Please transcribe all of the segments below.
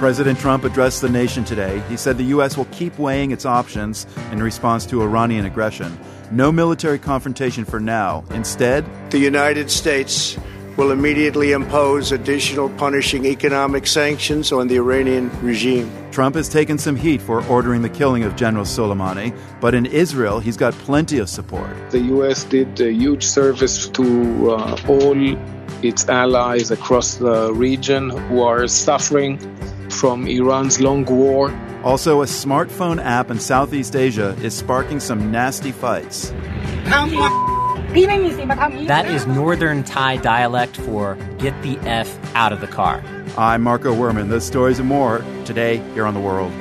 President Trump addressed the nation today. He said the U.S. will keep weighing its options in response to Iranian aggression. No military confrontation for now. Instead, the United States will immediately impose additional punishing economic sanctions on the Iranian regime. Trump has taken some heat for ordering the killing of General Soleimani, but in Israel, he's got plenty of support. The U.S. did a huge service to all its allies across the region who are suffering from Iran's long war. Also, a smartphone app in Southeast Asia is sparking some nasty fights. That is Northern Thai dialect for get the F out of the car. I'm Marco Werman. Those stories and more today here on The World.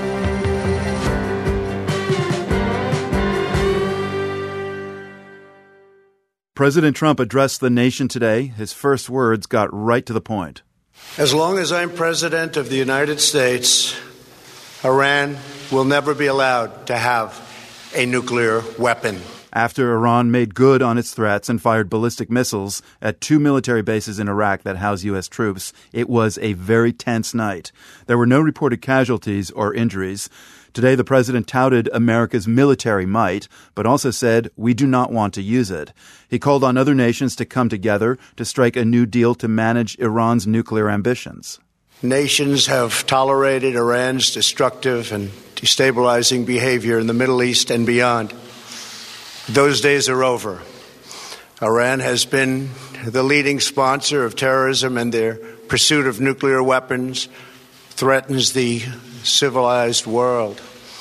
President Trump addressed the nation today. His first words got right to the point. As long as I'm president of the United States, Iran will never be allowed to have a nuclear weapon. After Iran made good on its threats and fired ballistic missiles at 2 military bases in Iraq that house U.S. troops, it was a very tense night. There were no reported casualties or injuries. Today, the president touted America's military might, but also said, we do not want to use it. He called on other nations to come together to strike a new deal to manage Iran's nuclear ambitions. Nations have tolerated Iran's destructive and destabilizing behavior in the Middle East and beyond. Those days are over. Iran has been the leading sponsor of terrorism, and their pursuit of nuclear weapons threatens the civilized world.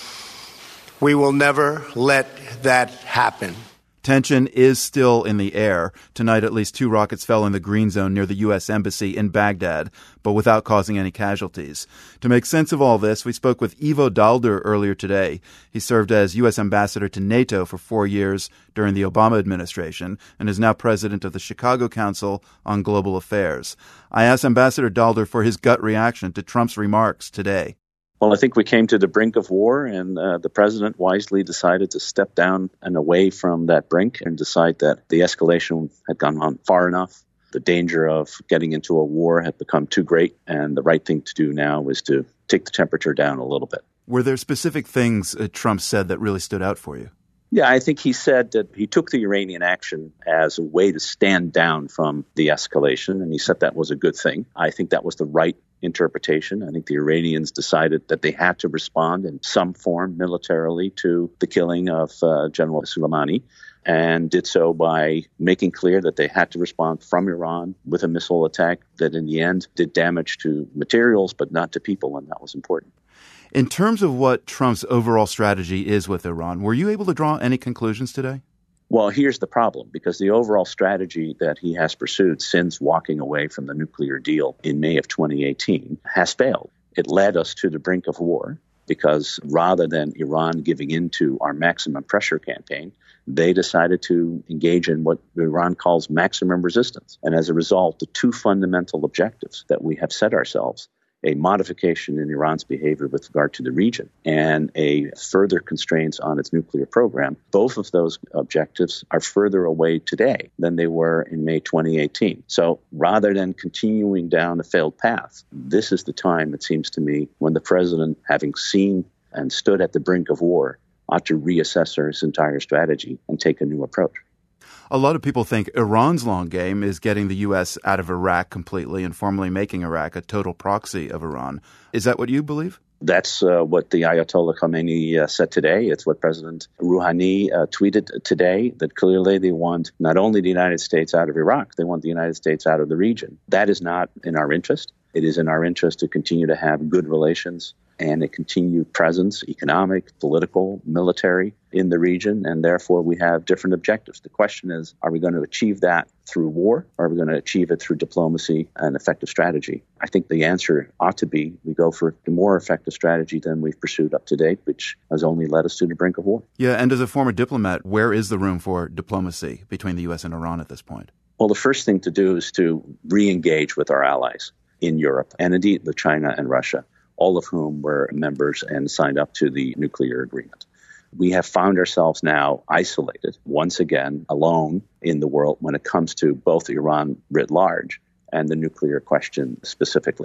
We will never let that happen. Tension is still in the air. Tonight, at least 2 rockets fell in the green zone near the U.S. Embassy in Baghdad, but without causing any casualties. To make sense of all this, we spoke with Ivo Daalder earlier today. He served as U.S. ambassador to NATO for 4 years during the Obama administration and is now president of the Chicago Council on Global Affairs. I asked Ambassador Daalder for his gut reaction to Trump's remarks today. Well, I think we came to the brink of war, and the president wisely decided to step down and away from that brink and decide that the escalation had gone on far enough. The danger of getting into a war had become too great, and the right thing to do now was to take the temperature down a little bit. Were there specific things Trump said that really stood out for you? Yeah, I think he said that he took the Iranian action as a way to stand down from the escalation, and he said that was a good thing. I think that was the right interpretation. I think the Iranians decided that they had to respond in some form militarily to the killing of General Soleimani, and did so by making clear that they had to respond from Iran with a missile attack that in the end did damage to materials but not to people, and that was important. In terms of what Trump's overall strategy is with Iran, were you able to draw any conclusions today? Well, here's the problem, because the overall strategy that he has pursued since walking away from the nuclear deal in May of 2018 has failed. It led us to the brink of war because rather than Iran giving in to our maximum pressure campaign, they decided to engage in what Iran calls maximum resistance. And as a result, the 2 fundamental objectives that we have set ourselves, a modification in Iran's behavior with regard to the region and a further constraints on its nuclear program, both of those objectives are further away today than they were in May 2018. So rather than continuing down a failed path, this is the time, it seems to me, when the president, having seen and stood at the brink of war, ought to reassess his entire strategy and take a new approach. A lot of people think Iran's long game is getting the U.S. out of Iraq completely and formally making Iraq a total proxy of Iran. Is that what you believe? That's what the Ayatollah Khamenei said today. It's what President Rouhani tweeted today, that clearly they want not only the United States out of Iraq, they want the United States out of the region. That is not in our interest. It is in our interest to continue to have good relations and a continued presence, economic, political, military, in the region, and therefore we have different objectives. The question is, are we going to achieve that through war, or are we going to achieve it through diplomacy and effective strategy? I think the answer ought to be we go for a more effective strategy than we've pursued up to date, which has only led us to the brink of war. Yeah, and as a former diplomat, where is the room for diplomacy between the U.S. and Iran at this point? Well, the first thing to do is to re-engage with our allies in Europe, and indeed with China and Russia, all of whom were members and signed up to the nuclear agreement. We have found ourselves now isolated, once again, alone in the world when it comes to both Iran writ large and the nuclear question specifically.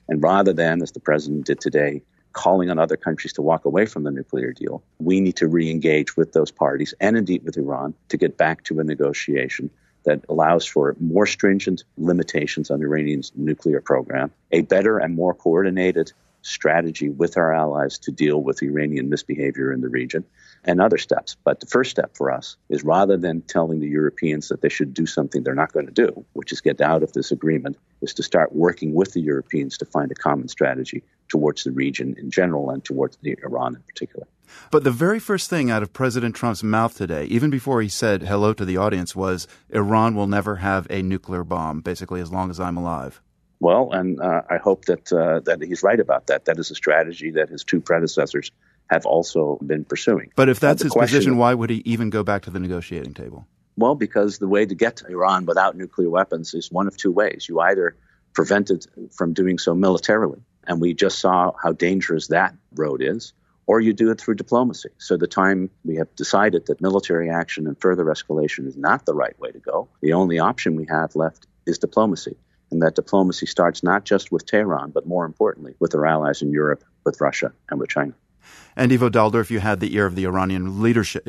And rather than, as the president did today, calling on other countries to walk away from the nuclear deal, we need to re-engage with those parties and indeed with Iran to get back to a negotiation that allows for more stringent limitations on Iranian's nuclear program, a better and more coordinated strategy with our allies to deal with Iranian misbehavior in the region, and other steps. But the first step for us is, rather than telling the Europeans that they should do something they're not going to do, which is get out of this agreement, is to start working with the Europeans to find a common strategy towards the region in general and towards Iran in particular. But the very first thing out of President Trump's mouth today, even before he said hello to the audience, was Iran will never have a nuclear bomb, basically, as long as I'm alive. Well, and I hope that he's right about that. That is a strategy that his two predecessors have also been pursuing. But if that's his position, why would he even go back to the negotiating table? Well, because the way to get to Iran without nuclear weapons is one of two ways. You either prevent it from doing so militarily, and we just saw how dangerous that road is, or you do it through diplomacy. So the time we have decided that military action and further escalation is not the right way to go, the only option we have left is diplomacy. And that diplomacy starts not just with Tehran, but more importantly, with our allies in Europe, with Russia, and with China. And Ivo Daalder, if you had the ear of the Iranian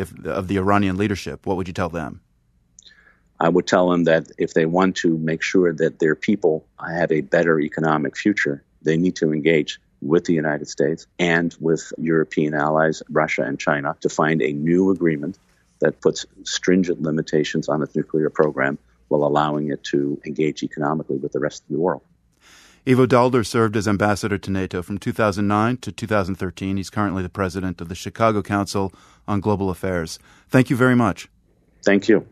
leadership, what would you tell them? I would tell them that if they want to make sure that their people have a better economic future, they need to engage with the United States and with European allies, Russia and China, to find a new agreement that puts stringent limitations on its nuclear program while allowing it to engage economically with the rest of the world. Ivo Daalder served as ambassador to NATO from 2009 to 2013. He's currently the president of the Chicago Council on Global Affairs. Thank you very much. Thank you.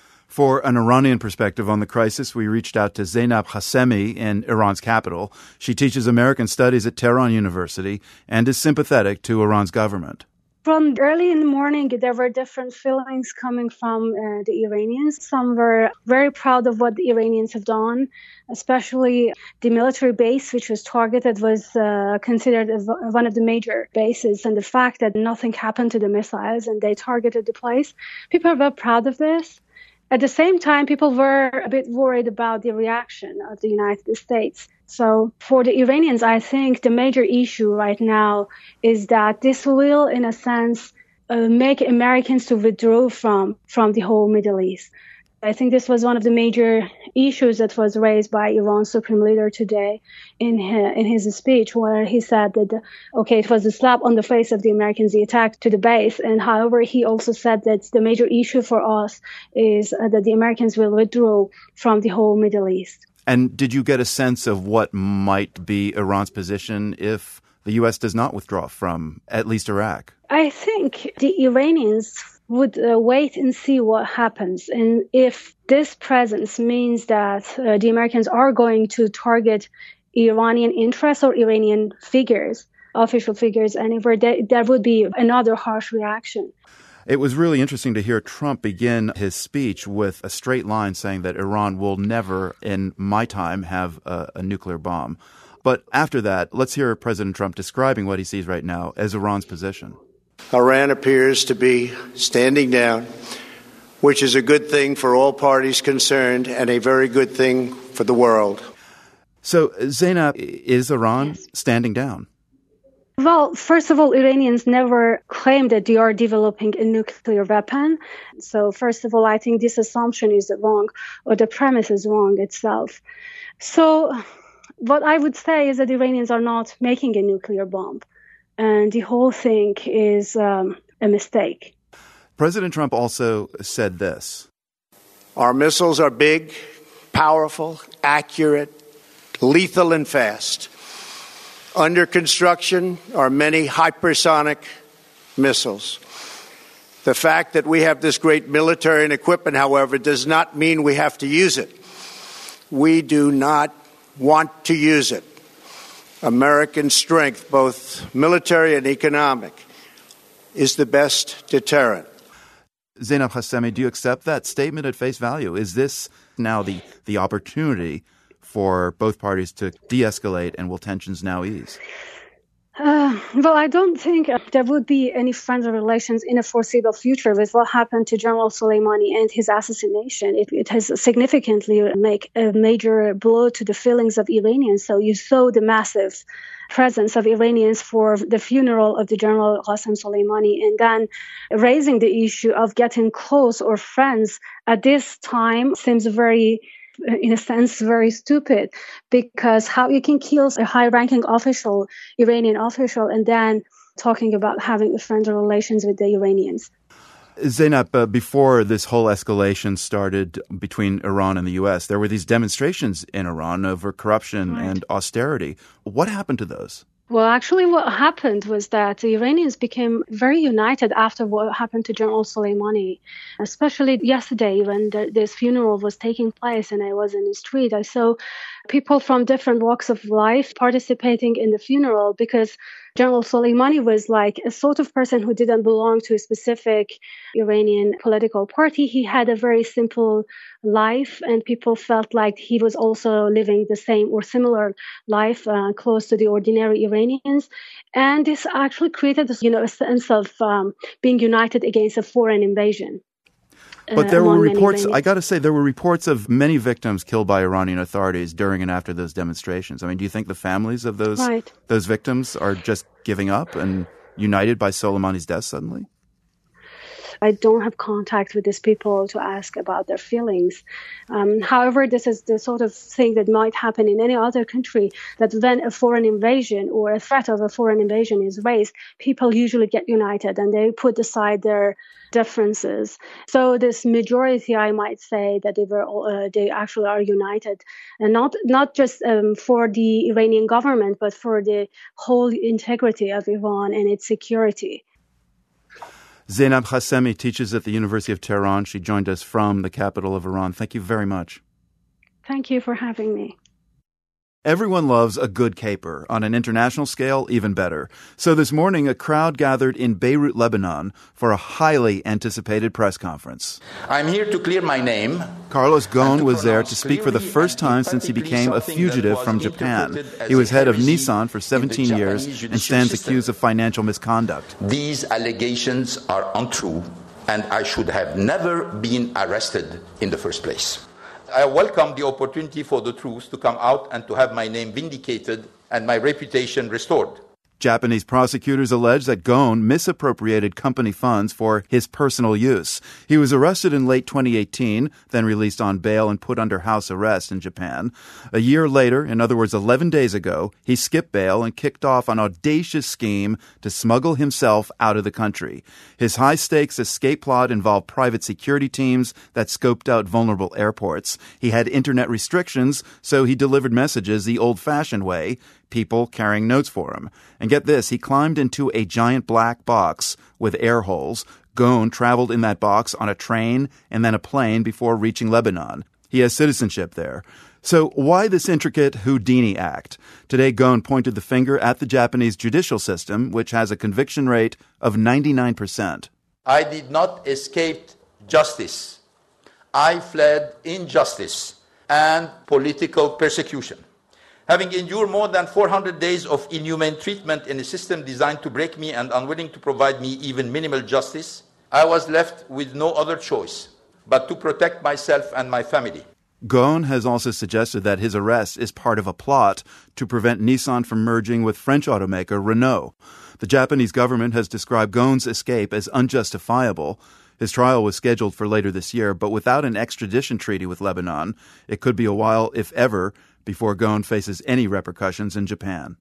For an Iranian perspective on the crisis, we reached out to Zainab Hassemi in Iran's capital. She teaches American Studies at Tehran University and is sympathetic to Iran's government. From early in the morning, there were different feelings coming from the Iranians. Some were very proud of what the Iranians have done, especially the military base, which was targeted, was considered one of the major bases. And the fact that nothing happened to the missiles and they targeted the place, people are very proud of this. At the same time, people were a bit worried about the reaction of the United States. So for the Iranians, I think the major issue right now is that this will, in a sense, make Americans to withdraw from the whole Middle East. I think this was one of the major issues that was raised by Iran's supreme leader today in his speech, where he said that, it was a slap on the face of the Americans, the attack to the base. And however, he also said that the major issue for us is that the Americans will withdraw from the whole Middle East. And did you get a sense of what might be Iran's position if the U.S. does not withdraw from at least Iraq? I think the Iranians would wait and see what happens. And if this presence means that the Americans are going to target Iranian interests or Iranian figures, official figures anywhere, there would be another harsh reaction. It was really interesting to hear Trump begin his speech with a straight line saying that Iran will never, in my time, have a nuclear bomb. But after that, let's hear President Trump describing what he sees right now as Iran's position. Iran appears to be standing down, which is a good thing for all parties concerned and a very good thing for the world. So, Zainab, is Iran standing down? Well, first of all, Iranians never claimed that they are developing a nuclear weapon. So, first of all, I think this assumption is wrong, or the premise is wrong itself. So, what I would say is that Iranians are not making a nuclear bomb. And the whole thing is a mistake. President Trump also said this. Our missiles are big, powerful, accurate, lethal, and fast. Under construction are many hypersonic missiles. The fact that we have this great military and equipment, however, does not mean we have to use it. We do not want to use it. American strength, both military and economic, is the best deterrent. Zainab Hassemi, do you accept that statement at face value? Is this now the opportunity for both parties to de-escalate, and will tensions now ease? Well, I don't think there would be any friendly relations in a foreseeable future with what happened to General Soleimani and his assassination. It has significantly make a major blow to the feelings of Iranians. So you saw the massive presence of Iranians for the funeral of the General Qasem Soleimani, and then raising the issue of getting close or friends at this time seems very, in a sense, very stupid, because how you can kill a high-ranking official, Iranian official, and then talking about having friendly relations with the Iranians. Zainab, before this whole escalation started between Iran and the U.S., there were these demonstrations in Iran over corruption and austerity. What happened to those? Well, actually, what happened was that the Iranians became very united after what happened to General Soleimani, especially yesterday when this funeral was taking place and I was in the street. I saw people from different walks of life participating in the funeral, because General Soleimani was like a sort of person who didn't belong to a specific Iranian political party. He had a very simple life, and people felt like he was also living the same or similar life, close to the ordinary Iranians. And this actually created a sense of being united against a foreign invasion. But there were reports, I got to say, there were reports of many victims killed by Iranian authorities during and after those demonstrations. I mean, do you think the families of those victims are just giving up and united by Soleimani's death suddenly? I don't have contact with these people to ask about their feelings. However, this is the sort of thing that might happen in any other country, that when a foreign invasion or a threat of a foreign invasion is raised, people usually get united and they put aside their differences. So this majority, I might say, that they actually are united, and not just for the Iranian government, but for the whole integrity of Iran and its security. Zainab Khasemi teaches at the University of Tehran. She joined us from the capital of Iran. Thank you very much. Thank you for having me. Everyone loves a good caper. On an international scale, even better. So this morning, a crowd gathered in Beirut, Lebanon, for a highly anticipated press conference. I'm here to clear my name. Carlos Ghosn was there to speak for the first time since he became a fugitive from Japan. He was head of Nissan for 17 years and stands accused of financial misconduct. These allegations are untrue, and I should have never been arrested in the first place. I welcome the opportunity for the truth to come out and to have my name vindicated and my reputation restored. Japanese prosecutors allege that Ghosn misappropriated company funds for his personal use. He was arrested in late 2018, then released on bail and put under house arrest in Japan. A year later, in other words 11 days ago, he skipped bail and kicked off an audacious scheme to smuggle himself out of the country. His high-stakes escape plot involved private security teams that scoped out vulnerable airports. He had internet restrictions, so he delivered messages the old-fashioned way, people carrying notes for him. And get this, he climbed into a giant black box with air holes. Ghosn traveled in that box on a train and then a plane before reaching Lebanon. He has citizenship there. So why this intricate Houdini act? Today, Ghosn pointed the finger at the Japanese judicial system, which has a conviction rate of 99%. I did not escape justice. I fled injustice and political persecution. Having endured more than 400 days of inhumane treatment in a system designed to break me and unwilling to provide me even minimal justice, I was left with no other choice but to protect myself and my family. Ghosn has also suggested that his arrest is part of a plot to prevent Nissan from merging with French automaker Renault. The Japanese government has described Ghosn's escape as unjustifiable. His trial was scheduled for later this year, but without an extradition treaty with Lebanon, it could be a while, if ever, before Ghosn faces any repercussions in Japan.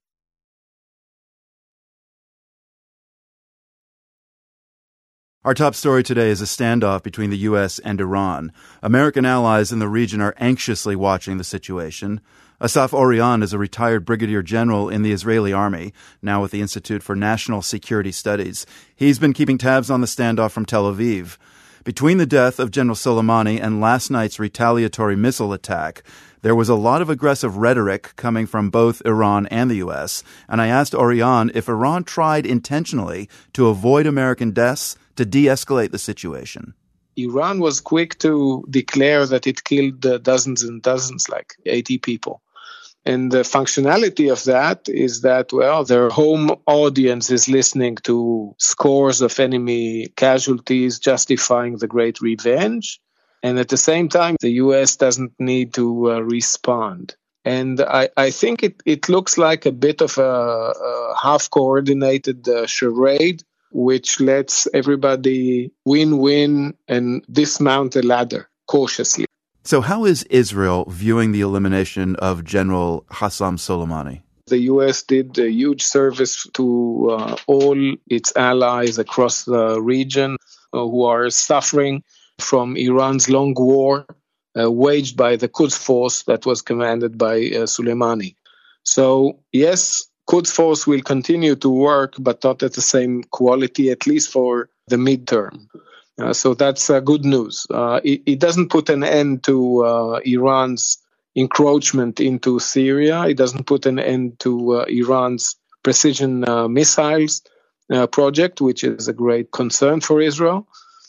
Our top story today is a standoff between the U.S. and Iran. American allies in the region are anxiously watching the situation. Asaf Orion is a retired brigadier general in the Israeli army, now with the Institute for National Security Studies. He's been keeping tabs on the standoff from Tel Aviv. Between the death of General Soleimani and last night's retaliatory missile attack, there was a lot of aggressive rhetoric coming from both Iran and the U.S., and I asked Orion if Iran tried intentionally to avoid American deaths to de-escalate the situation. Iran was quick to declare that it killed dozens and dozens, like 80 people. And the functionality of that is that, well, their home audience is listening to scores of enemy casualties justifying the great revenge. And at the same time, the U.S. doesn't need to respond. And I think it looks like a bit of a half-coordinated charade, which lets everybody win-win and dismount the ladder cautiously. So how is Israel viewing the elimination of General Qasem Soleimani? The U.S. did a huge service to all its allies across the region who are suffering from Iran's long war waged by the Quds Force that was commanded by Soleimani. So, yes, Quds Force will continue to work, but not at the same quality, at least for the midterm. So that's good news. It doesn't put an end to Iran's encroachment into Syria. It doesn't put an end to Iran's precision missiles project, which is a great concern for Israel.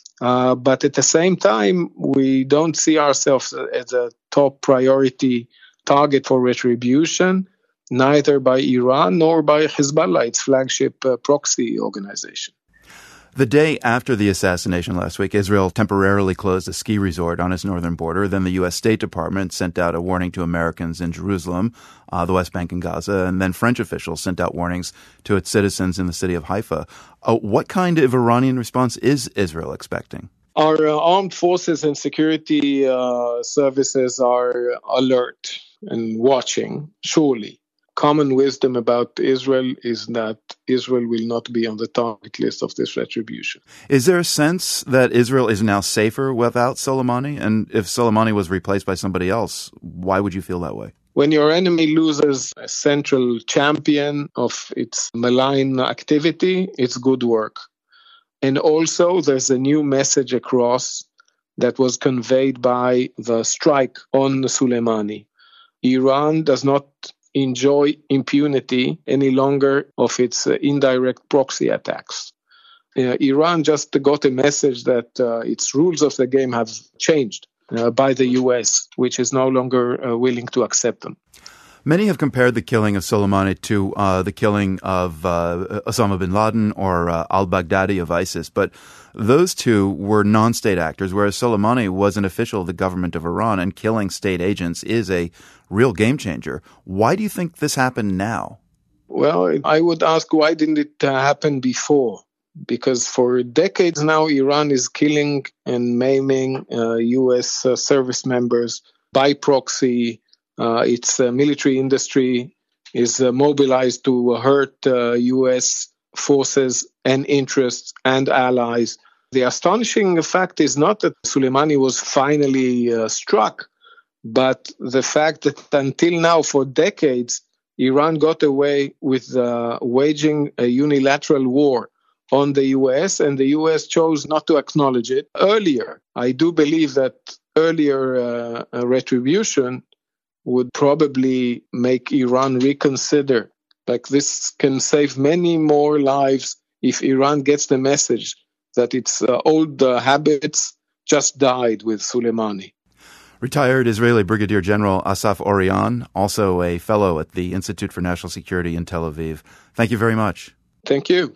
But at the same time, we don't see ourselves as a top priority target for retribution, neither by Iran nor by Hezbollah, its flagship proxy organization. The day after the assassination last week, Israel temporarily closed a ski resort on its northern border. Then the U.S. State Department sent out a warning to Americans in Jerusalem, the West Bank and Gaza, and then French officials sent out warnings to its citizens in the city of Haifa. What kind of Iranian response is Israel expecting? Our armed forces and security services are alert and watching, surely. Common wisdom about Israel is that Israel will not be on the target list of this retribution. Is there a sense that Israel is now safer without Soleimani? And if Soleimani was replaced by somebody else, why would you feel that way? When your enemy loses a central champion of its malign activity, it's good work. And also there's a new message across that was conveyed by the strike on Soleimani. Iran does not enjoy impunity any longer of its indirect proxy attacks. Iran just got a message that its rules of the game have changed by the U.S., which is no longer willing to accept them. Many have compared the killing of Soleimani to the killing of Osama bin Laden or al-Baghdadi of ISIS, but those two were non-state actors, whereas Soleimani was an official of the government of Iran, and killing state agents is a real game changer. Why do you think this happened now? Well, I would ask, why didn't it happen before? Because for decades now, Iran is killing and maiming U.S. service members by proxy. Its military industry is mobilized to hurt U.S. forces and interests and allies. The astonishing fact is not that Soleimani was finally struck, but the fact that until now, for decades, Iran got away with waging a unilateral war on the U.S., and the U.S. chose not to acknowledge it earlier. I do believe that earlier retribution would probably make Iran reconsider. Like, this can save many more lives if Iran gets the message that its old habits just died with Soleimani. Retired Israeli Brigadier General Asaf Orion, also a fellow at the Institute for National Security in Tel Aviv. Thank you very much. Thank you.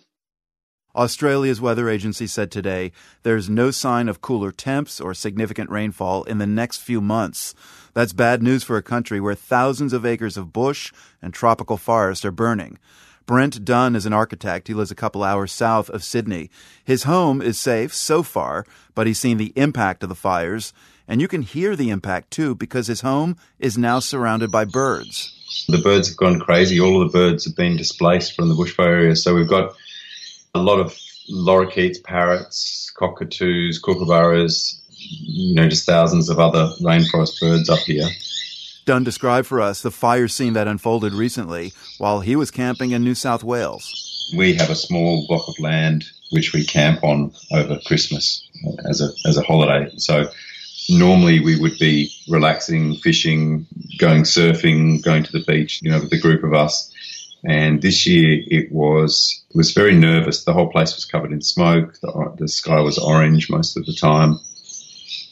Australia's weather agency said today there's no sign of cooler temps or significant rainfall in the next few months. That's bad news for a country where thousands of acres of bush and tropical forest are burning. Brent Dunn is an architect. He lives a couple hours south of Sydney. His home is safe so far, but he's seen the impact of the fires. And you can hear the impact, too, because his home is now surrounded by birds. The birds have gone crazy. All of the birds have been displaced from the bushfire area. So we've got a lot of lorikeets, parrots, cockatoos, kookaburras, just thousands of other rainforest birds up here. Dunn described for us the fire scene that unfolded recently while he was camping in New South Wales. We have a small block of land which we camp on over Christmas as a holiday. So normally we would be relaxing, fishing, going surfing, going to the beach, with a group of us. And this year it was very nervous. The whole place was covered in smoke. The sky was orange most of the time.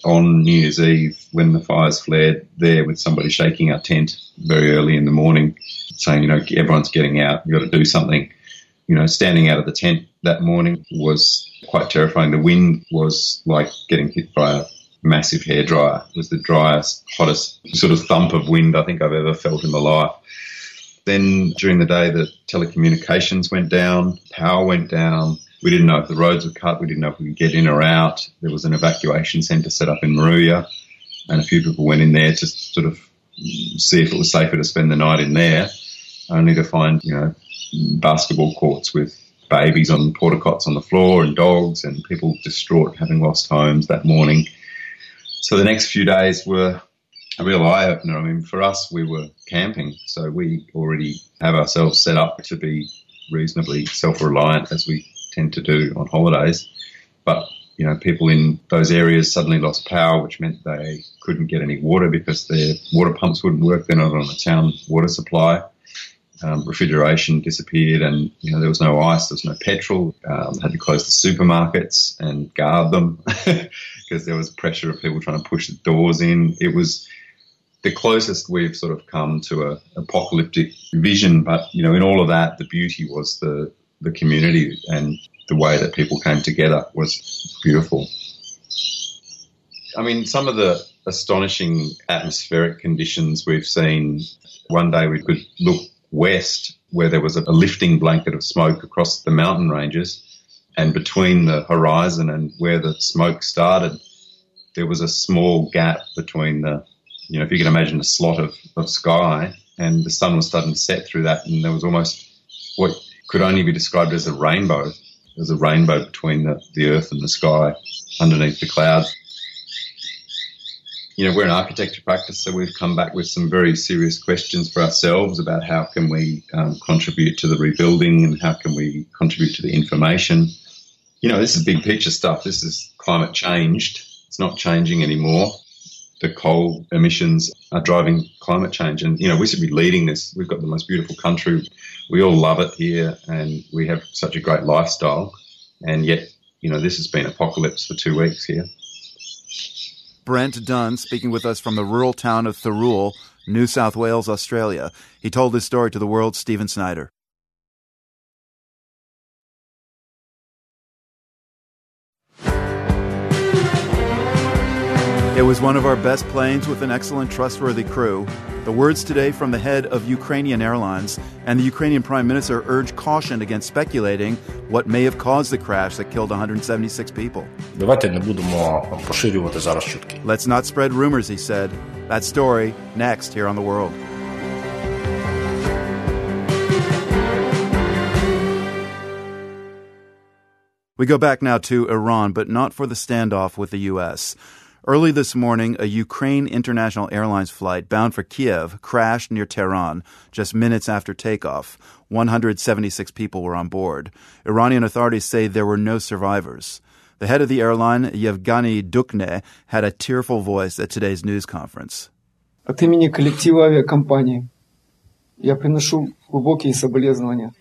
on New Year's Eve when the fires flared there with somebody shaking our tent very early in the morning saying, everyone's getting out, you've got to do something. Standing out of the tent that morning was quite terrifying. The wind was like getting hit by a massive hairdryer. It was the driest, hottest sort of thump of wind I think I've ever felt in my life. Then during the day, the telecommunications went down, power went down. We didn't know if the roads were cut. We didn't know if we could get in or out. There was an evacuation centre set up in Maruya, and a few people went in there to sort of see if it was safer to spend the night in there, only to find, basketball courts with babies on porta-cots on the floor and dogs and people distraught having lost homes that morning. So the next few days were a real eye-opener. I mean, for us, we were camping, so we already have ourselves set up to be reasonably self-reliant, as we tend to do on holidays. But, people in those areas suddenly lost power, which meant they couldn't get any water because their water pumps wouldn't work. They're not on a town water supply. Refrigeration disappeared and, there was no ice, there was no petrol. Had to close the supermarkets and guard them because there was pressure of people trying to push the doors in. It was the closest we've sort of come to a apocalyptic vision. But, in all of that, the beauty was the community, and the way that people came together was beautiful. I mean, some of the astonishing atmospheric conditions we've seen, one day we could look west where there was a lifting blanket of smoke across the mountain ranges, and between the horizon and where the smoke started, there was a small gap between the, if you can imagine a slot of sky, and the sun was starting to set through that, and there was almost what could only be described as a rainbow. There was a rainbow between the earth and the sky underneath the clouds. We're an architecture practice, so we've come back with some very serious questions for ourselves about how can we contribute to the rebuilding and how can we contribute to the information. This is big picture stuff. This is climate changed. It's not changing anymore. The coal emissions are driving climate change, and, we should be leading this. We've got the most beautiful country. We all love it here, and we have such a great lifestyle, and yet, this has been apocalypse for 2 weeks here. Brent Dunn speaking with us from the rural town of Thirroul, New South Wales, Australia. He told his story to the World's Stephen Snyder. It was one of our best planes with an excellent, trustworthy crew. The words today from the head of Ukrainian Airlines, and the Ukrainian Prime Minister urged caution against speculating what may have caused the crash that killed 176 people. Давайте не будемо поширювати зараз чутки. Let's not spread rumors, he said. That story next here on The World. We go back now to Iran, but not for the standoff with the U.S. Early this morning, a Ukraine International Airlines flight bound for Kiev crashed near Tehran just minutes after takeoff. 176 people were on board. Iranian authorities say there were no survivors. The head of the airline, Yevgeny Dukhne, had a tearful voice at today's news conference. От имени коллектива авиакомпании я приношу глубокие соболезнования.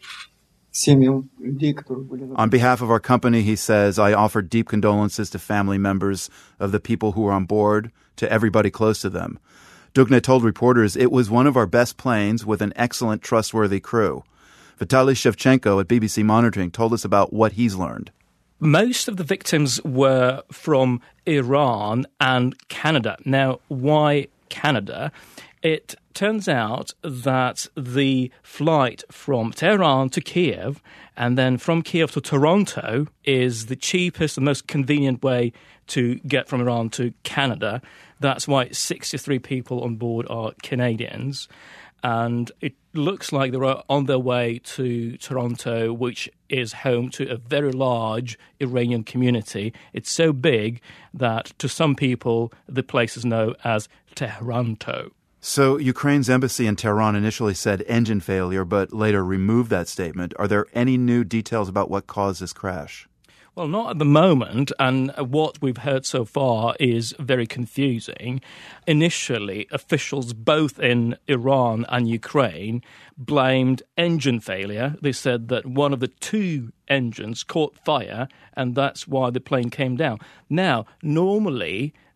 On behalf of our company, he says, I offer deep condolences to family members of the people who were on board, to everybody close to them. Dukhne told reporters it was one of our best planes with an excellent, trustworthy crew. Vitaly Shevchenko at BBC Monitoring told us about what he's learned. Most of the victims were from Iran and Canada. Now, why Canada? It turns out that the flight from Tehran to Kiev and then from Kiev to Toronto is the cheapest and most convenient way to get from Iran to Canada. That's why 63 people on board are Canadians. And it looks like they're on their way to Toronto, which is home to a very large Iranian community. It's so big that to some people the place is known as Tehranto. So Ukraine's embassy in Tehran initially said engine failure, but later removed that statement. Are there any new details about what caused this crash? Well, not at the moment, and what we've heard so far is very confusing. Initially, officials both in Iran and Ukraine blamed engine failure. They said that one of the two engines caught fire, and that's why the plane came down. Now, normally,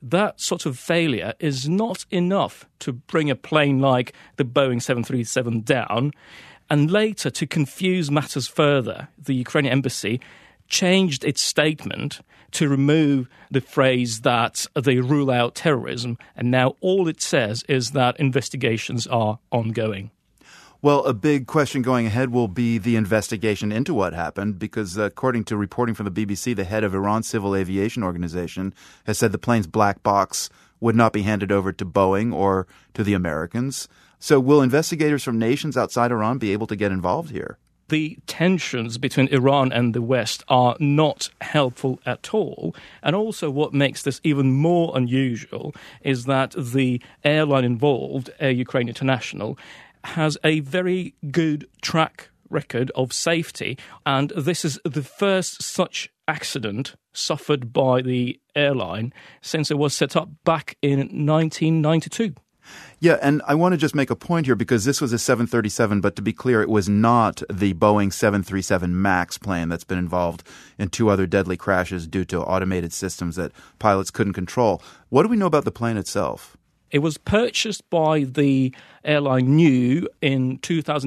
that sort of failure is not enough to bring a plane like the Boeing 737 down. And later, to confuse matters further, the Ukrainian embassy changed its statement to remove the phrase that they rule out terrorism. And now all it says is that investigations are ongoing. Well, a big question going ahead will be the investigation into what happened, because according to reporting from the BBC, the head of Iran's Civil Aviation Organization has said the plane's black box would not be handed over to Boeing or to the Americans. So will investigators from nations outside Iran be able to get involved here? The tensions between Iran and the West are not helpful at all. And also what makes this even more unusual is that the airline involved, Air Ukraine International, has a very good track record of safety. And this is the first such accident suffered by the airline since it was set up back in 1992. Yeah, and I want to just make a point here, because this was a 737, but to be clear, it was not the Boeing 737 MAX plane that's been involved in two other deadly crashes due to automated systems that pilots couldn't control. What do we know about the plane itself? It was purchased by the airline NEW in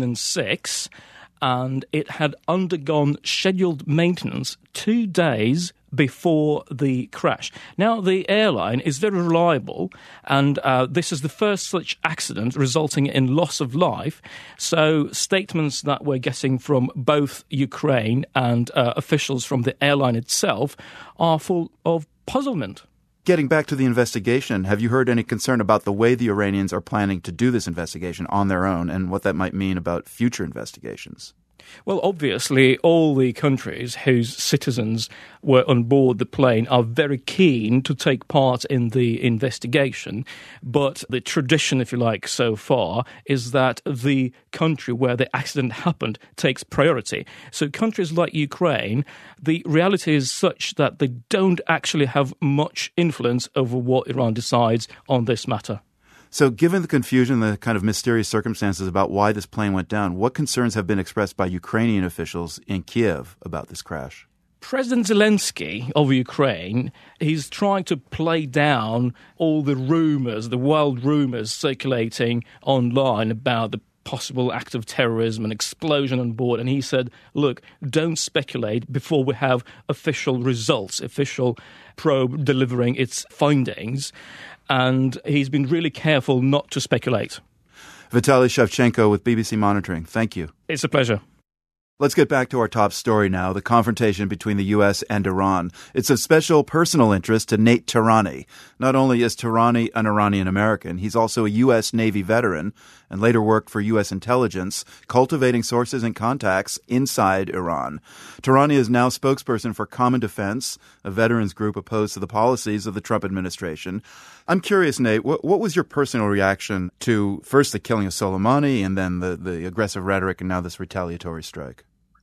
2006, and it had undergone scheduled maintenance 2 days before the crash. Now, the airline is very reliable, and this is the first such accident resulting in loss of life. So statements that we're getting from both Ukraine and officials from the airline itself are full of puzzlement. Getting back to the investigation, have you heard any concern about the way the Iranians are planning to do this investigation on their own, and what that might mean about future investigations? Well, obviously, all the countries whose citizens were on board the plane are very keen to take part in the investigation. But the tradition, if you like, so far is that the country where the accident happened takes priority. So countries like Ukraine, the reality is such that they don't actually have much influence over what Iran decides on this matter. So given the confusion, the kind of mysterious circumstances about why this plane went down, what concerns have been expressed by Ukrainian officials in Kiev about this crash? President Zelensky of Ukraine, he's trying to play down all the rumors, the wild rumors circulating online about the possible act of terrorism and explosion on board. And he said, look, don't speculate before we have official results, official probe delivering its findings. And he's been really careful not to speculate. Vitaly Shevchenko with BBC Monitoring. Thank you. It's a pleasure. Let's get back to our top story now, the confrontation between the U.S. and Iran. It's of special personal interest to Nate Tahrani. Not only is Tahrani an Iranian-American, he's also a U.S. Navy veteran and later worked for U.S. intelligence, cultivating sources and contacts inside Iran. Tahrani is now spokesperson for Common Defense, a veterans group opposed to the policies of the Trump administration. I'm curious, Nate, what was your personal reaction to first the killing of Soleimani and then the aggressive rhetoric and now this retaliatory strike?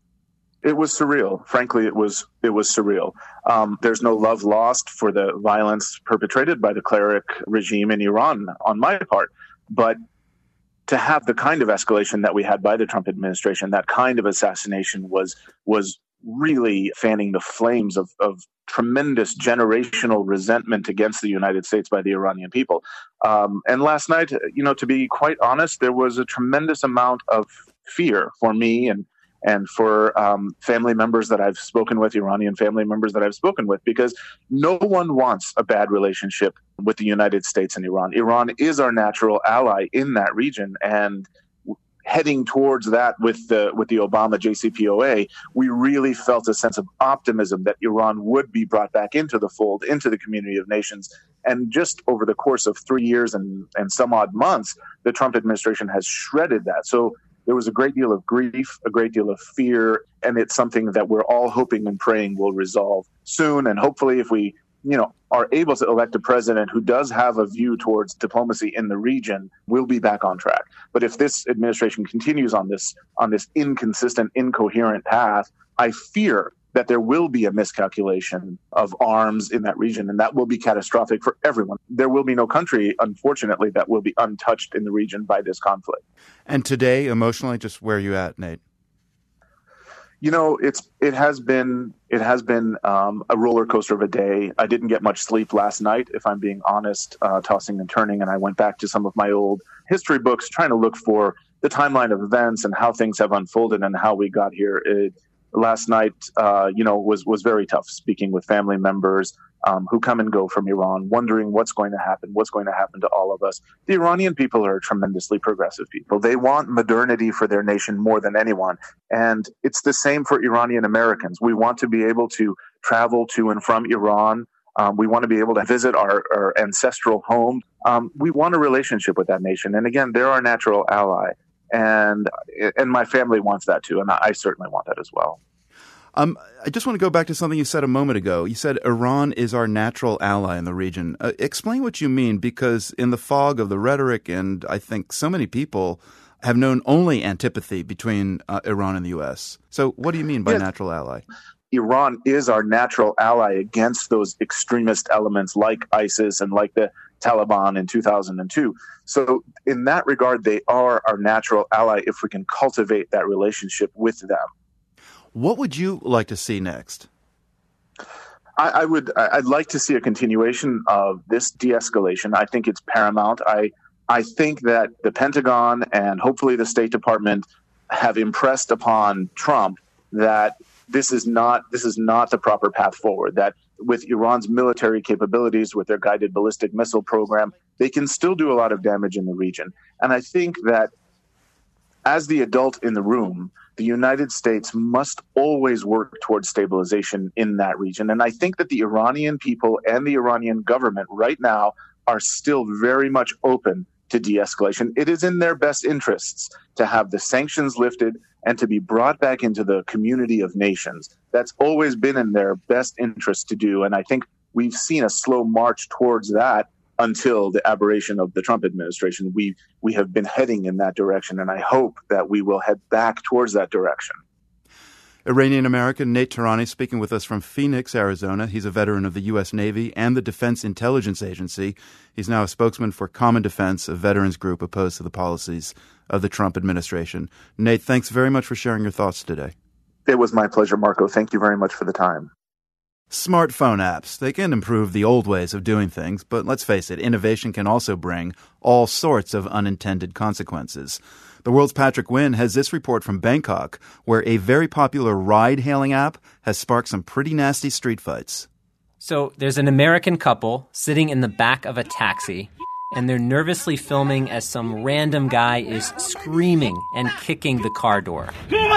It was surreal. Frankly, it was surreal. There's no love lost for the violence perpetrated by the cleric regime in Iran on my part. But to have the kind of escalation that we had by the Trump administration, that kind of assassination was really fanning the flames of tremendous generational resentment against the United States by the Iranian people. And last night, to be quite honest, there was a tremendous amount of fear for me and for family members that I've spoken with, Iranian family members that I've spoken with, because no one wants a bad relationship with the United States and Iran. Iran is our natural ally in that region, and heading towards that with the Obama JCPOA, we really felt a sense of optimism that Iran would be brought back into the fold, into the community of nations. And just over the course of 3 years and some odd months, the Trump administration has shredded that. So there was a great deal of grief, a great deal of fear, and it's something that we're all hoping and praying will resolve soon. And hopefully if we, are able to elect a president who does have a view towards diplomacy in the region, we'll be back on track. But if this administration continues on this inconsistent, incoherent path, I fear that there will be a miscalculation of arms in that region, and that will be catastrophic for everyone. There will be no country, unfortunately, that will be untouched in the region by this conflict. And today, emotionally, just where are you at, Nate? It has been a roller coaster of a day. I didn't get much sleep last night, if I'm being honest, tossing and turning, and I went back to some of my old history books trying to look for the timeline of events and how things have unfolded and how we got here. Last night, was very tough, speaking with family members who come and go from Iran, wondering what's going to happen to all of us. The Iranian people are tremendously progressive people. They want modernity for their nation more than anyone. And it's the same for Iranian Americans. We want to be able to travel to and from Iran. We want to be able to visit our ancestral home. We want a relationship with that nation. And again, they're our natural ally. And my family wants that too. And I certainly want that as well. I just want to go back to something you said a moment ago. You said Iran is our natural ally in the region. Explain what you mean, because in the fog of the rhetoric, and I think so many people have known only antipathy between Iran and the U.S. So what do you mean by natural ally? Iran is our natural ally against those extremist elements like ISIS and like the Taliban in 2002. So in that regard, they are our natural ally if we can cultivate that relationship with them. What would you like to see next? I'd like to see a continuation of this de-escalation. I think it's paramount. I think that the Pentagon and hopefully the State Department have impressed upon Trump that this is not the proper path forward, that with Iran's military capabilities, with their guided ballistic missile program, they can still do a lot of damage in the region. And I think that as the adult in the room, the United States must always work towards stabilization in that region. And I think that the Iranian people and the Iranian government right now are still very much open to de-escalation. It is in their best interests to have the sanctions lifted and to be brought back into the community of nations. That's always been in their best interest to do. And I think we've seen a slow march towards that until the aberration of the Trump administration. We have been heading in that direction, and I hope that we will head back towards that direction. Iranian-American Nate Tahrani speaking with us from Phoenix, Arizona. He's a veteran of the U.S. Navy and the Defense Intelligence Agency. He's now a spokesman for Common Defense, a veterans group opposed to the policies of the Trump administration. Nate, thanks very much for sharing your thoughts today. It was my pleasure, Marco. Thank you very much for the time. Smartphone apps, they can improve the old ways of doing things, but let's face it, innovation can also bring all sorts of unintended consequences. The World's Patrick Wynn has this report from Bangkok, where a very popular ride-hailing app has sparked some pretty nasty street fights. So there's an American couple sitting in the back of a taxi, and they're nervously filming as some random guy is screaming and kicking the car door.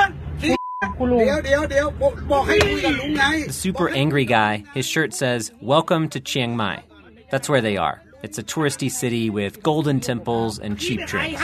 The super angry guy, his shirt says, "Welcome to Chiang Mai." That's where they are. It's a touristy city with golden temples and cheap drinks.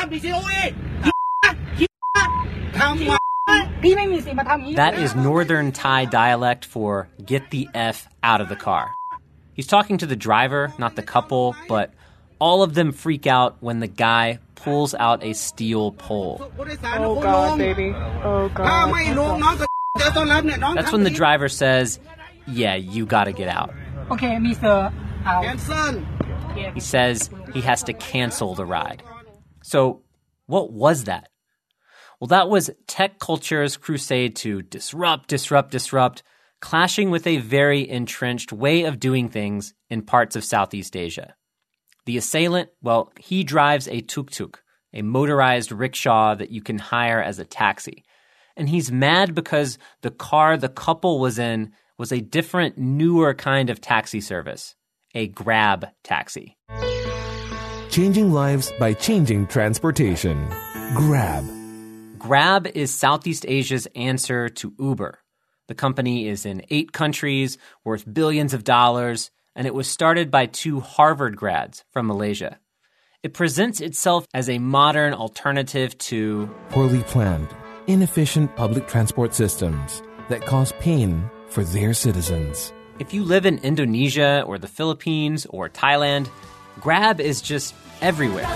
That is Northern Thai dialect for "get the F out of the car." He's talking to the driver, not the couple, but all of them freak out when the guy pulls out a steel pole. Oh, God, baby. Oh, God. That's when the driver says, "Yeah, you gotta get out." Okay, Mr. Out. He says he has to cancel the ride. So what was that? Well, that was tech culture's crusade to disrupt, clashing with a very entrenched way of doing things in parts of Southeast Asia. The assailant, well, he drives a tuk-tuk, a motorized rickshaw that you can hire as a taxi. And he's mad because the car the couple was in was a different, newer kind of taxi service, a Grab taxi. Changing lives by changing transportation. Grab. Grab is Southeast Asia's answer to Uber. The company is in 8 countries, worth billions of dollars, and it was started by 2 Harvard grads from Malaysia. It presents itself as a modern alternative to poorly planned, inefficient public transport systems that cause pain for their citizens. If you live in Indonesia or the Philippines or Thailand, Grab is just everywhere.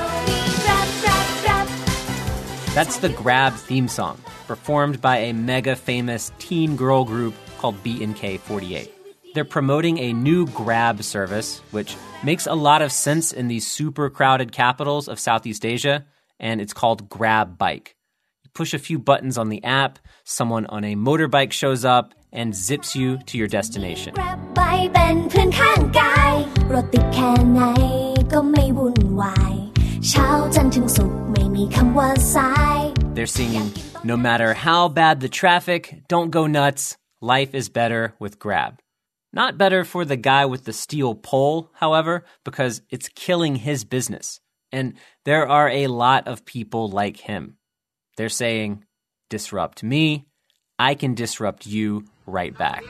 That's the Grab theme song, performed by a mega famous teen girl group called BNK48. They're promoting a new Grab service, which makes a lot of sense in these super crowded capitals of Southeast Asia, and it's called Grab Bike. Push a few buttons on the app, someone on a motorbike shows up and zips you to your destination. They're singing, no matter how bad the traffic, don't go nuts, life is better with Grab. Not better for the guy with the steel pole, however, because it's killing his business. And there are a lot of people like him. They're saying, disrupt me, I can disrupt you right back.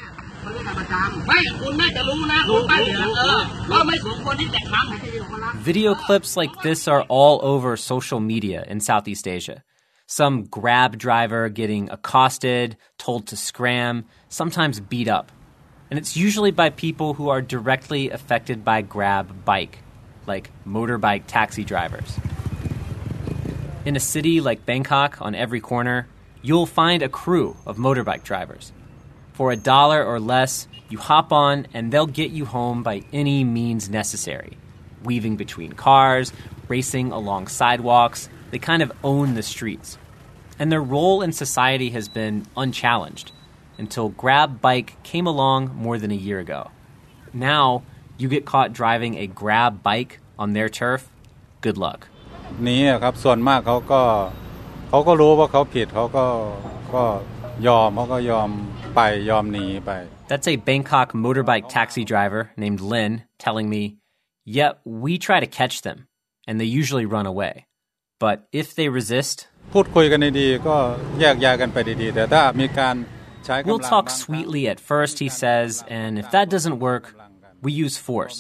Video clips like this are all over social media in Southeast Asia. Some Grab driver getting accosted, told to scram, sometimes beat up. And it's usually by people who are directly affected by Grab bike, like motorbike taxi drivers. In a city like Bangkok, on every corner, you'll find a crew of motorbike drivers. For $1 or less, you hop on and they'll get you home by any means necessary. Weaving between cars, racing along sidewalks, they kind of own the streets. And their role in society has been unchallenged until Grab Bike came along more than a year ago. Now, you get caught driving a Grab Bike on their turf, good luck. นี้ครับส่วนมากเขาก็รู้ว่าเขาผิดเขาก็ยอมหนีไป That's a Bangkok motorbike taxi driver named Lin telling me, yeah, we try to catch them, and they usually run away. But if they resist, พูดคุยกันดีๆก็แยกย้ายกันไปดีๆแต่ถ้ามีการใช้กำลัง We'll talk sweetly at first, he says, and if that doesn't work, we use force.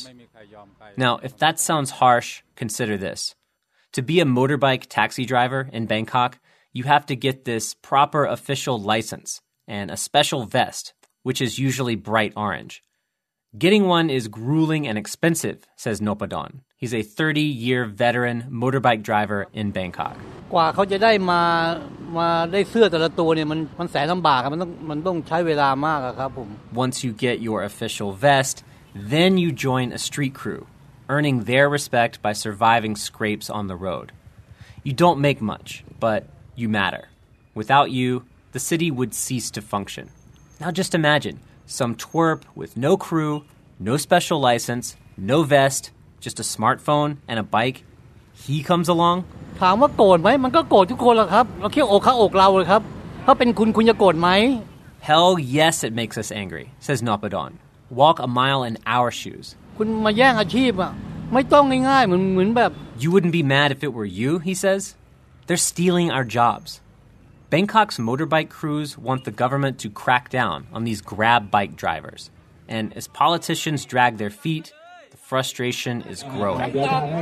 Now, if that sounds harsh, consider this. To be a motorbike taxi driver in Bangkok, you have to get this proper official license and a special vest, which is usually bright orange. Getting one is grueling and expensive, says Nopadon. He's a 30-year veteran motorbike driver in Bangkok. กว่าเขาจะได้มาได้เสื้อแต่ละตัวเนี่ยมันแสนลำบากมันต้องใช้เวลามากครับผม Once you get your official vest, then you join a street crew, earning their respect by surviving scrapes on the road. You don't make much, but you matter. Without you, the city would cease to function. Now just imagine, some twerp with no crew, no special license, no vest, just a smartphone and a bike. He comes along. ถามว่าโกรธไหมมันก็โกรธทุกคนแหละครับเราเคี่ยวอกข้าอกเราเลยครับถ้าเป็นคุณจะโกรธไหม Hell yes, it makes us angry, says Nopadon. Walk a mile in our shoes. คุณมาแย่งอาชีพอ่ะไม่ต้องง่ายๆเหมือนแบบ You wouldn't be mad if it were you, he says. They're stealing our jobs. Bangkok's motorbike crews want the government to crack down on these Grab bike drivers. And as politicians drag their feet, the frustration is growing.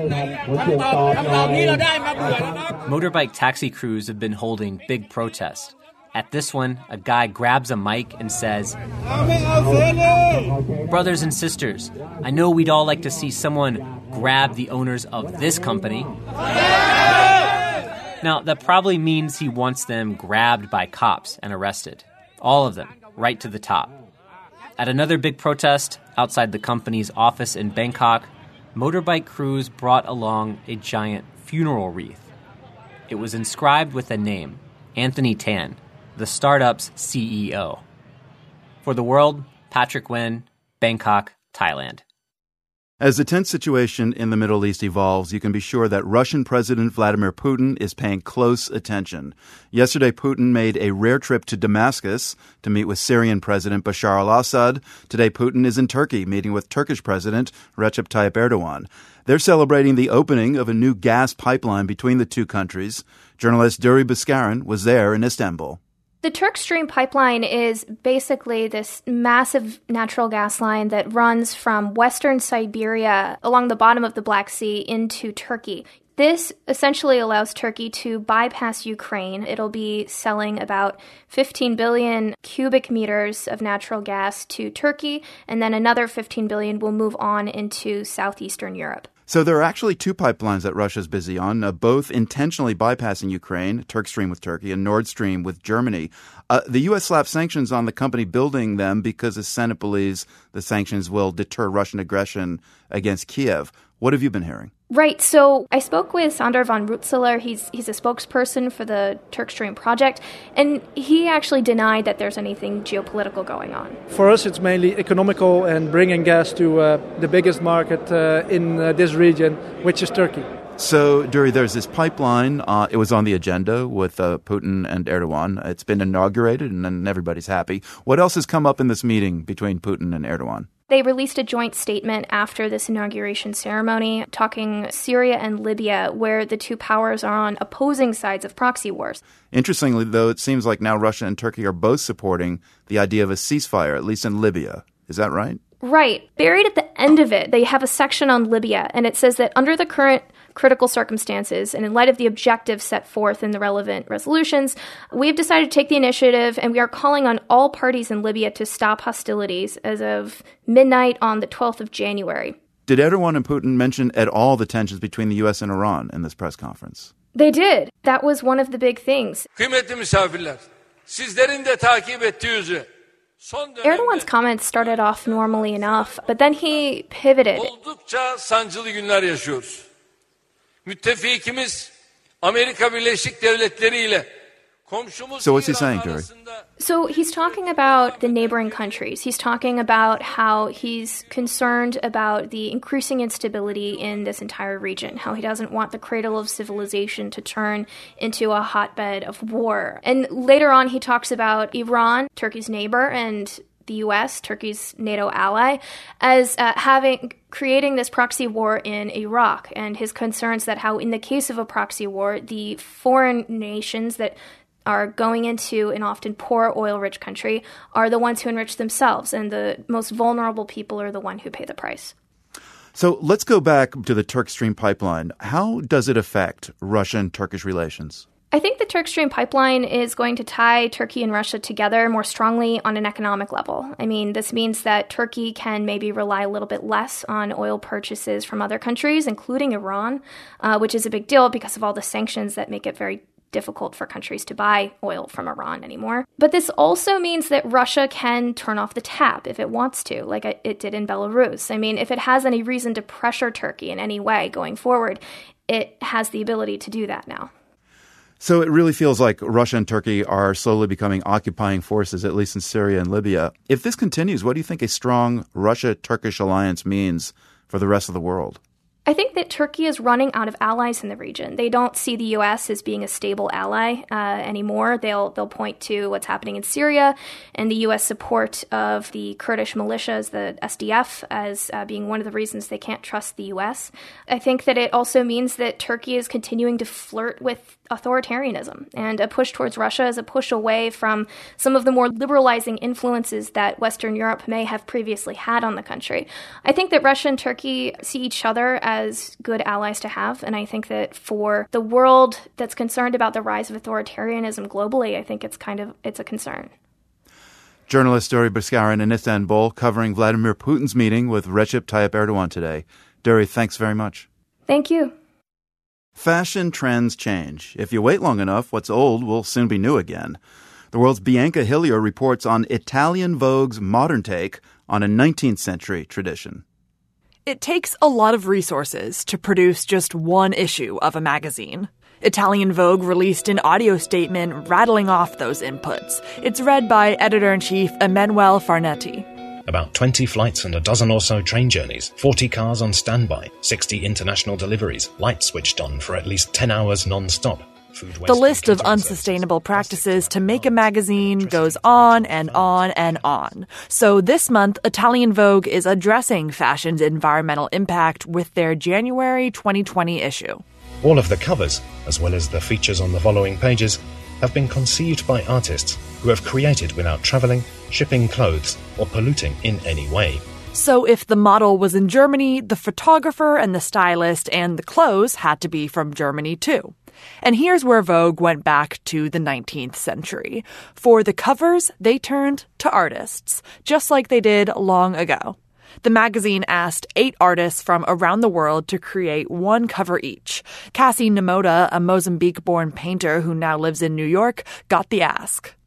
Motorbike taxi crews have been holding big protests. At this one, a guy grabs a mic and says, brothers and sisters, I know we'd all like to see someone grab the owners of this company. Now, that probably means he wants them grabbed by cops and arrested. All of them, right to the top. At another big protest outside the company's office in Bangkok, motorbike crews brought along a giant funeral wreath. It was inscribed with a name, Anthony Tan, the startup's CEO. For the world, Patrick Nguyen, Bangkok, Thailand. As the tense situation in the Middle East evolves, you can be sure that Russian President Vladimir Putin is paying close attention. Yesterday, Putin made a rare trip to Damascus to meet with Syrian President Bashar al-Assad. Today, Putin is in Turkey, meeting with Turkish President Recep Tayyip Erdogan. They're celebrating the opening of a new gas pipeline between the two countries. Journalist Duri Baskarin was there in Istanbul. The Turk Stream pipeline is basically this massive natural gas line that runs from western Siberia along the bottom of the Black Sea into Turkey. This essentially allows Turkey to bypass Ukraine. It'll be selling about 15 billion cubic meters of natural gas to Turkey, and then another 15 billion will move on into southeastern Europe. So there are actually two pipelines that Russia's busy on, both intentionally bypassing Ukraine, Turk Stream with Turkey and Nord Stream with Germany. The U.S. slapped sanctions on the company building them because the Senate believes the sanctions will deter Russian aggression against Kiev. What have you been hearing? Right. So I spoke with Sander van Roetseler. He's a spokesperson for the Turk Stream project, and he actually denied that there's anything geopolitical going on. For us, it's mainly economical and bringing gas to the biggest market in this region, which is Turkey. So, Duri, there's this pipeline. It was on the agenda with Putin and Erdogan. It's been inaugurated, and then everybody's happy. What else has come up in this meeting between Putin and Erdogan? They released a joint statement after this inauguration ceremony talking Syria and Libya, where the two powers are on opposing sides of proxy wars. Interestingly, though, it seems like now Russia and Turkey are both supporting the idea of a ceasefire, at least in Libya. Is that right? Right. Buried at the end of it, they have a section on Libya, and it says that under the current critical circumstances and in light of the objectives set forth in the relevant resolutions, we have decided to take the initiative, and we are calling on all parties in Libya to stop hostilities as of midnight on the 12th of January. Did Erdogan and Putin mention at all the tensions between the U.S. and Iran in this press conference? They did. That was one of the big things. Kıymetli misafirler, sizlerin de takip ettiği üzere Erdogan's comments started off normally enough, but then he pivoted. Oldukça sancılı günler yaşıyoruz. Müttefikimiz Amerika Birleşik Devletleri ile So what's he saying, Jerry? So he's talking about the neighboring countries. He's talking about how he's concerned about the increasing instability in this entire region, how he doesn't want the cradle of civilization to turn into a hotbed of war. And later on, he talks about Iran, Turkey's neighbor, and the U.S., Turkey's NATO ally, as creating this proxy war in Iraq, and his concerns that how in the case of a proxy war, the foreign nations that are going into an often poor oil-rich country are the ones who enrich themselves, and the most vulnerable people are the one who pay the price. So let's go back to the Turk Stream pipeline. How does it affect Russian-Turkish relations? I think the Turk Stream pipeline is going to tie Turkey and Russia together more strongly on an economic level. I mean, this means that Turkey can maybe rely a little bit less on oil purchases from other countries, including Iran, which is a big deal because of all the sanctions that make it very difficult for countries to buy oil from Iran anymore. But this also means that Russia can turn off the tap if it wants to, like it did in Belarus. I mean, if it has any reason to pressure Turkey in any way going forward, it has the ability to do that now. So it really feels like Russia and Turkey are slowly becoming occupying forces, at least in Syria and Libya. If this continues, what do you think a strong Russia-Turkish alliance means for the rest of the world? I think that Turkey is running out of allies in the region. They don't see the U.S. as being a stable ally anymore. They'll point to what's happening in Syria and the U.S. support of the Kurdish militias, the SDF, as being one of the reasons they can't trust the U.S. I think that it also means that Turkey is continuing to flirt with authoritarianism, and a push towards Russia is a push away from some of the more liberalizing influences that Western Europe may have previously had on the country. I think that Russia and Turkey see each other as good allies to have, and I think that for the world that's concerned about the rise of authoritarianism globally, I think it's a concern. Journalist Duri Bozkaran in Istanbul covering Vladimir Putin's meeting with Recep Tayyip Erdogan today. Duri, thanks very much. Thank you. Fashion trends change. If you wait long enough, what's old will soon be new again. The world's Bianca Hillier reports on Italian Vogue's modern take on a 19th century tradition. It takes a lot of resources to produce just one issue of a magazine. Italian Vogue released an audio statement rattling off those inputs. It's read by editor-in-chief Emanuele Farnetti. About 20 flights and a dozen or so train journeys, 40 cars on standby, 60 international deliveries, lights switched on for at least 10 hours non-stop. The list of unsustainable practices to make a magazine goes on and on and on. So this month, Italian Vogue is addressing fashion's environmental impact with their January 2020 issue. All of the covers, as well as the features on the following pages, have been conceived by artists who have created without traveling, shipping clothes, or polluting in any way. So if the model was in Germany, the photographer and the stylist and the clothes had to be from Germany too. And here's where Vogue went back to the 19th century. For the covers, they turned to artists, just like they did long ago. The magazine asked 8 artists from around the world to create one cover each. Cassie Namoda, a Mozambique-born painter who now lives in New York, got the ask.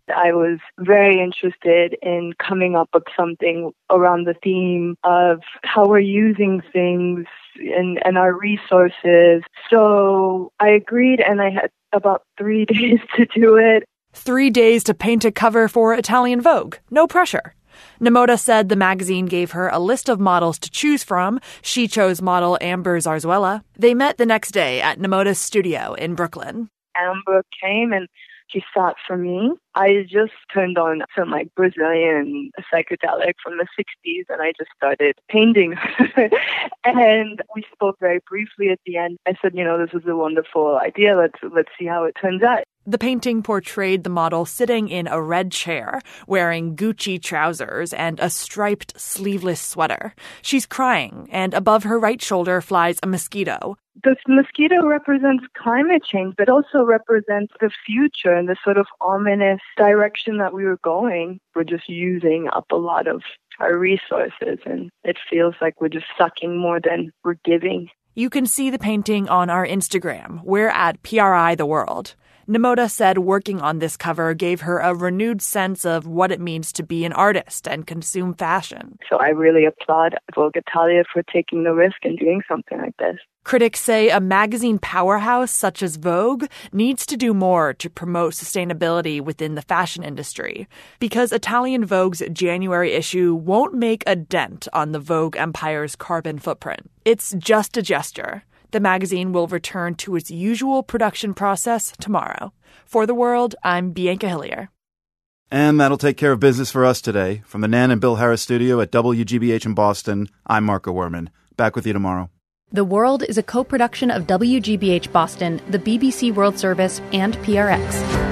I was very interested in coming up with something around the theme of how we're using things and our resources. So I agreed, and I had about 3 days to do it. 3 days to paint a cover for Italian Vogue. No pressure. Namoda said the magazine gave her a list of models to choose from. She chose model Amber Zarzuela. They met the next day at Namoda's studio in Brooklyn. Amber came and she sat for me. I just turned on some Brazilian psychedelic from the 60s and I just started painting. And we spoke very briefly at the end. I said, this is a wonderful idea. Let's see how it turns out. The painting portrayed the model sitting in a red chair, wearing Gucci trousers and a striped sleeveless sweater. She's crying, and above her right shoulder flies a mosquito. The mosquito represents climate change, but also represents the future and the sort of ominous direction that we were going. We're just using up a lot of our resources, and it feels like we're just sucking more than we're giving. You can see the painting on our Instagram. We're at PRI The World. Namoda said working on this cover gave her a renewed sense of what it means to be an artist and consume fashion. So I really applaud Vogue Italia for taking the risk and doing something like this. Critics say a magazine powerhouse such as Vogue needs to do more to promote sustainability within the fashion industry, because Italian Vogue's January issue won't make a dent on the Vogue empire's carbon footprint. It's just a gesture. The magazine will return to its usual production process tomorrow. For The World, I'm Bianca Hillier. And that'll take care of business for us today. From the Nan and Bill Harris studio at WGBH in Boston, I'm Marco Werman. Back with you tomorrow. The World is a co-production of WGBH Boston, the BBC World Service, and PRX.